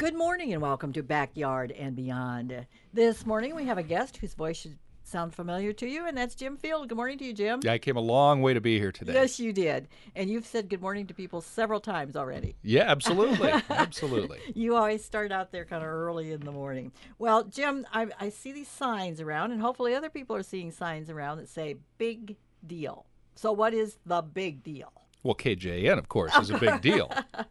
Good morning and welcome to Backyard and Beyond. This morning we have a guest whose voice should sound familiar to you, and that's Jim Field. Good morning to you, Jim. Yeah, I came a long way to be here today. Yes, you did. And you've said good morning to people several times already. Yeah, absolutely. Absolutely. You always start out there kind of early in the morning. Well, Jim, I see these signs around, and hopefully other people are seeing signs around that say big deal. So what is the big deal? Well, KJN, of course, is a big deal.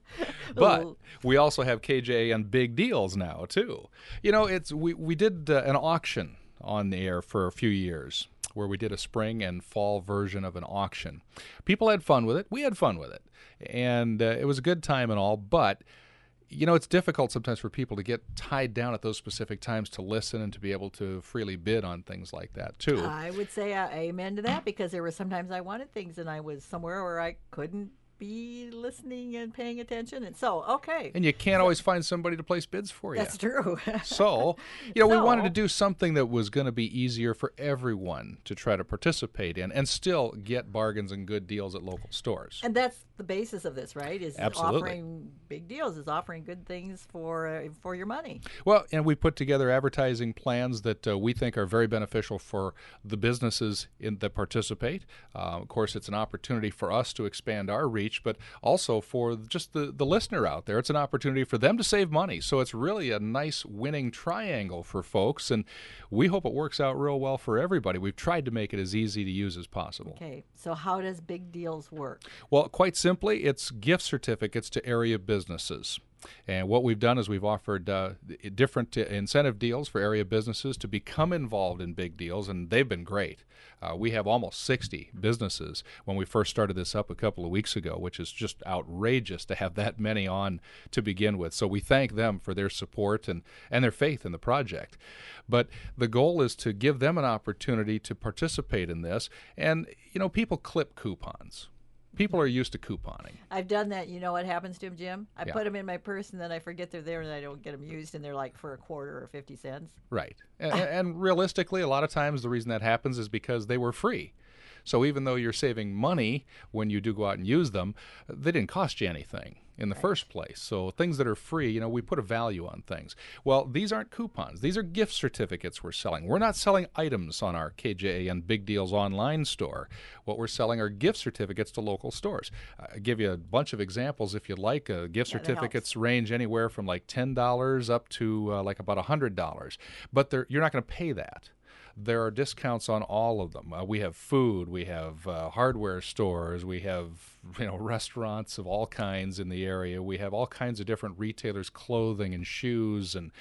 But we also have KJN big deals now, too. You know, we did an auction on the air for a few years where we did a spring and fall version of an auction. People had fun with it. We had fun with it. And it was a good time and all, but you know, it's difficult sometimes for people to get tied down at those specific times to listen and to be able to freely bid on things like that, too. I would say amen to that, because there were sometimes I wanted things and I was somewhere where I couldn't be listening and paying attention. And so, okay. And you can't always find somebody to place bids for you. That's true. So, you know, we wanted to do something that was going to be easier for everyone to try to participate in and still get bargains and good deals at local stores. And that's the basis of this, right? Is Absolutely. offering big deals, is offering good things for your money. Well, and we put together advertising plans that we think are very beneficial for the businesses that participate. Of course, it's an opportunity for us to expand our reach, but also for just the listener out there. It's an opportunity for them to save money. So it's really a nice winning triangle for folks, and we hope it works out real well for everybody. We've tried to make it as easy to use as possible. Okay, so how does big deals work? Well, quite simply, it's gift certificates to area businesses. And what we've done is we've offered different incentive deals for area businesses to become involved in big deals, and they've been great. We have almost 60 businesses when we first started this up a couple of weeks ago, which is just outrageous to have that many on to begin with. So we thank them for their support and their faith in the project. But the goal is to give them an opportunity to participate in this. And, you know, people clip coupons. People are used to couponing. I've done that. You know what happens to them, Jim? I Yeah. put them in my purse, and then I forget they're there, and I don't get them used, and they're like for a quarter or 50 cents. Right. And realistically, a lot of times the reason that happens is because they were free. So even though you're saving money when you do go out and use them, they didn't cost you anything in the first place. So things that are free, you know, we put a value on things. Well, these aren't coupons. These are gift certificates we're selling. We're not selling items on our KJAN Big Deals online store. What we're selling are gift certificates to local stores. I'll give you a bunch of examples if you'd like. Gift certificates range anywhere from like $10 up to like about $100. But you're not going to pay that. There are discounts on all of them. We have food, we have hardware stores, we have restaurants of all kinds in the area. We have all kinds of different retailers, clothing and shoes and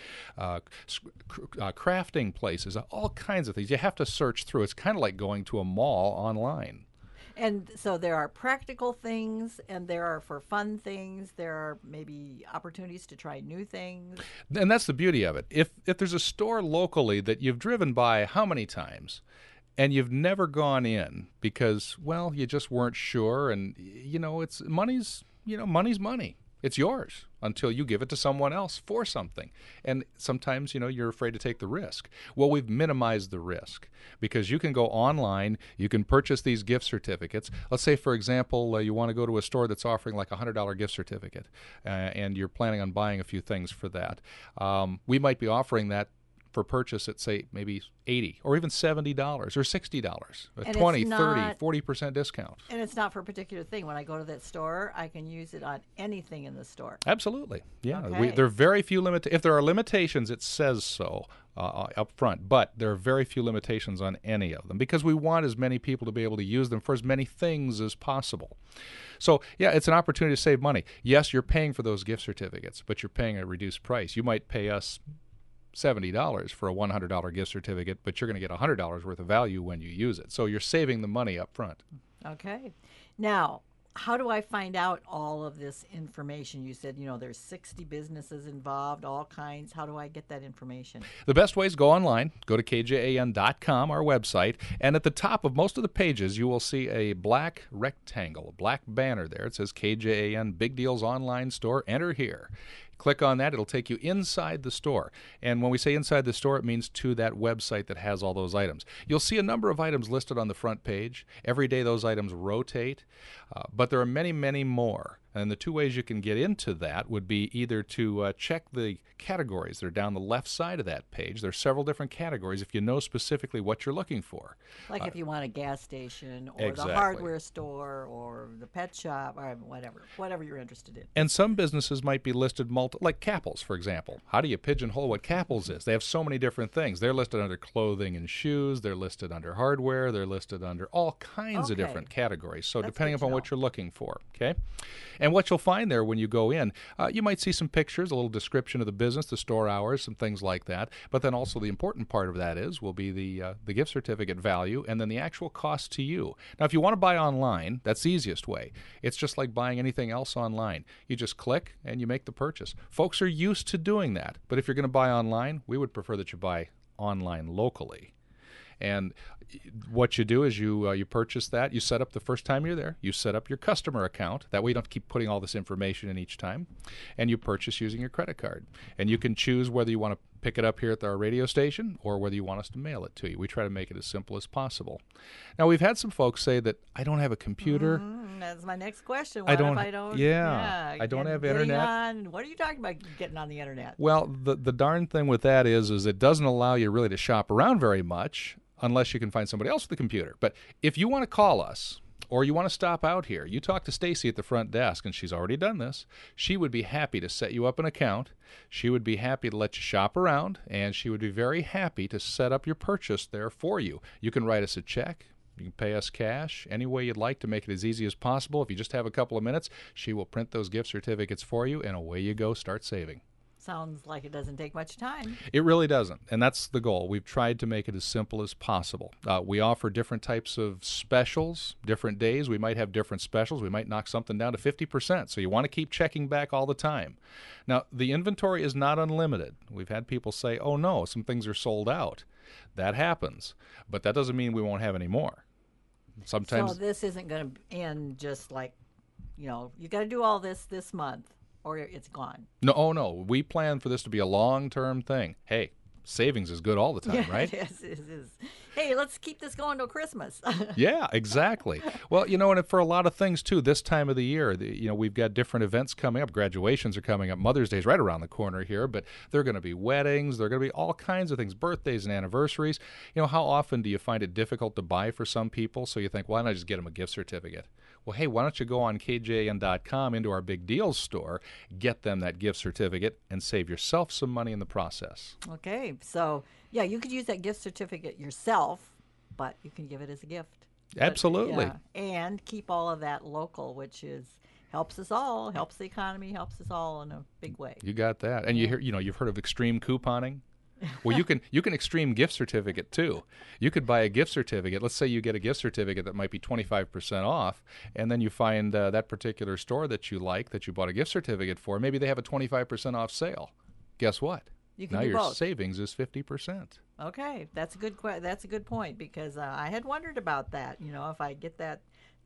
crafting places, all kinds of things. You have to search through. It's kind of like going to a mall online. And so there are practical things, and there are for fun things. There are maybe opportunities to try new things. And that's the beauty of it. If there's a store locally that you've driven by how many times and you've never gone in because, well, you just weren't sure, and it's money's money. It's yours until you give it to someone else for something. And sometimes, you're afraid to take the risk. Well, we've minimized the risk because you can go online, you can purchase these gift certificates. Let's say, for example, you want to go to a store that's offering like a $100 gift certificate, and you're planning on buying a few things for that. We might be offering that for purchase at, say, maybe $80 or even $70 or $60, a 20, 30, 40% discount. And it's not for a particular thing. When I go to that store, I can use it on anything in the store. Absolutely. Yeah. Okay. There are very few if there are limitations, it says so up front, but there are very few limitations on any of them because we want as many people to be able to use them for as many things as possible. So, yeah, it's an opportunity to save money. Yes, you're paying for those gift certificates, but you're paying a reduced price. You might pay us $70 for a $100 gift certificate, but you're going to get $100 worth of value when you use it. So you're saving the money up front. Okay. Now, how do I find out all of this information? You said, there's 60 businesses involved, all kinds. How do I get that information? The best way is go online, go to kjan.com, our website, and at the top of most of the pages, you will see a black rectangle, a black banner there. It says KJAN Big Deals Online Store. Enter here. Click on that. It'll take you inside the store. And when we say inside the store, it means to that website that has all those items. You'll see a number of items listed on the front page. Every day those items rotate, but there are many, many more And the two ways you can get into that would be either to check the categories. They're down the left side of that page. There's several different categories if you know specifically what you're looking for. Like if you want a gas station or Exactly. the hardware store or the pet shop or whatever you're interested in. And some businesses might be listed like Capples, for example. How do you pigeonhole what Capples is? They have so many different things. They're listed under clothing and shoes. They're listed under hardware. They're listed under all kinds of Okay. different categories. So That's depending good to upon know. what you're looking for, okay? And what you'll find there when you go in, you might see some pictures, a little description of the business, the store hours, some things like that. But then also the important part of that will be the gift certificate value and then the actual cost to you. Now, if you want to buy online, that's the easiest way. It's just like buying anything else online. You just click and you make the purchase. Folks are used to doing that. But if you're going to buy online, we would prefer that you buy online locally. And what you do is you purchase that. You set up the first time you're there. You set up your customer account. That way you don't keep putting all this information in each time. And you purchase using your credit card. And you can choose whether you want to pick it up here at our radio station or whether you want us to mail it to you. We try to make it as simple as possible. Now, we've had some folks say that I don't have a computer. That's my next question. I What don't- if I don't? yeah, I don't have getting internet. On, what are you talking about getting on the internet? Well, the darn thing with that is it doesn't allow you really to shop around very much unless you can find somebody else with a computer. But if you want to call us or you want to stop out here, you talk to Stacy at the front desk, and she's already done this. She would be happy to set you up an account. She would be happy to let you shop around, and she would be very happy to set up your purchase there for you. You can write us a check. You can pay us cash any way you'd like to make it as easy as possible. If you just have a couple of minutes, she will print those gift certificates for you, and away you go. Start saving. Sounds like it doesn't take much time. It really doesn't, and that's the goal. We've tried to make it as simple as possible. We offer different types of specials, different days. We might have different specials. We might knock something down to 50%, so you want to keep checking back all the time. Now, the inventory is not unlimited. We've had people say, oh no, some things are sold out. That happens, but that doesn't mean we won't have any more. Sometimes So this isn't going to end just like, you got to do all this month or it's gone. No, oh no. We plan for this to be a long-term thing. Hey, savings is good all the time, right? Yes, it is. Hey, let's keep this going till Christmas. Yeah, exactly. Well, and for a lot of things too, this time of the year, we've got different events coming up. Graduations are coming up. Mother's Day is right around the corner here, but there are going to be weddings. There are going to be all kinds of things, birthdays and anniversaries. How often do you find it difficult to buy for some people? So you think, why don't I just get them a gift certificate? Well, hey, why don't you go on KJN.com into our Big Deals store, get them that gift certificate, and save yourself some money in the process. Okay, so yeah, you could use that gift certificate yourself, but you can give it as a gift. Absolutely. Yeah, and keep all of that local, which helps us all, helps the economy, helps us all in a big way. You got that. And you've heard of extreme couponing? Well, you can extreme gift certificate too. You could buy a gift certificate. Let's say you get a gift certificate that might be 25% off, and then you find that particular store that you like, that you bought a gift certificate for. Maybe they have a 25% off sale. Guess what? You can Now do your both. savings is 50%. Okay, that's a good point because I had wondered about that. If I get that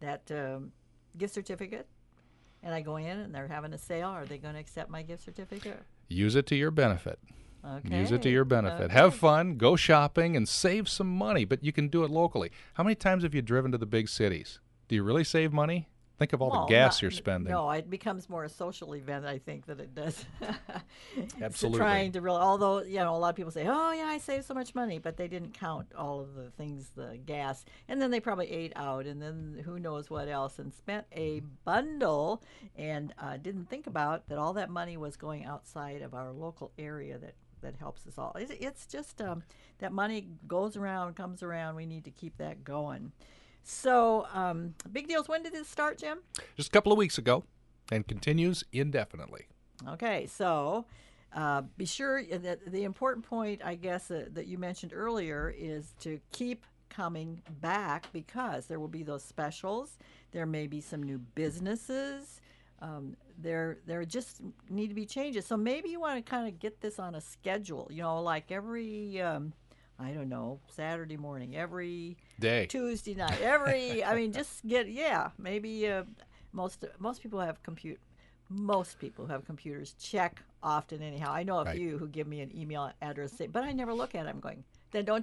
gift certificate and I go in and they're having a sale, are they going to accept my gift certificate? Use it to your benefit. Okay. Use it to your benefit. Okay. Have fun, go shopping, and save some money, but you can do it locally. How many times have you driven to the big cities? Do you really save money? Think of all Well, the gas not- you're spending. No, it becomes more a social event, I think, than it does. Absolutely. Trying to really, although, a lot of people say, oh, yeah, I saved so much money, but they didn't count all of the things, the gas. And then they probably ate out, and then who knows what else, and spent a bundle and didn't think about that all that money was going outside of our local area that helps us all. It's just that money goes around, comes around. We need to keep that going. So, Big Deals, when did this start, Jim? Just a couple of weeks ago, and continues indefinitely. Okay, so be sure that the important point, I guess, that you mentioned earlier is to keep coming back because there will be those specials. There may be some new businesses. There just need to be changes. So maybe you want to kind of get this on a schedule, like every I don't know, Saturday morning, every Day. Tuesday night, just maybe most people have most people who have computers check often anyhow. I know a Right. few who give me an email address, but I never look at it. I'm going, then don't tell me.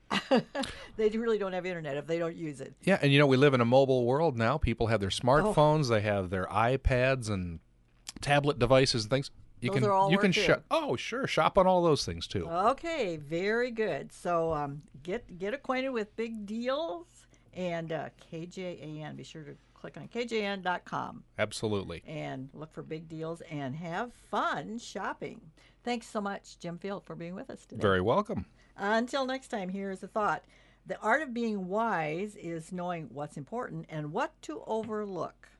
They really don't have internet if they don't use it. Yeah, and we live in a mobile world now. People have their Oh, smartphones, they have their iPads and tablet devices and things. those are all You can work too. oh, sure, shop on all those things too. Okay, very good. So get acquainted with Big Deals and KJAN. Be sure to click on KJAN.com Absolutely. and look for Big Deals and have fun shopping. Thanks so much, Jim Field, for being with us today. Very welcome. Until next time, here is a thought. The art of being wise is knowing what's important and what to overlook.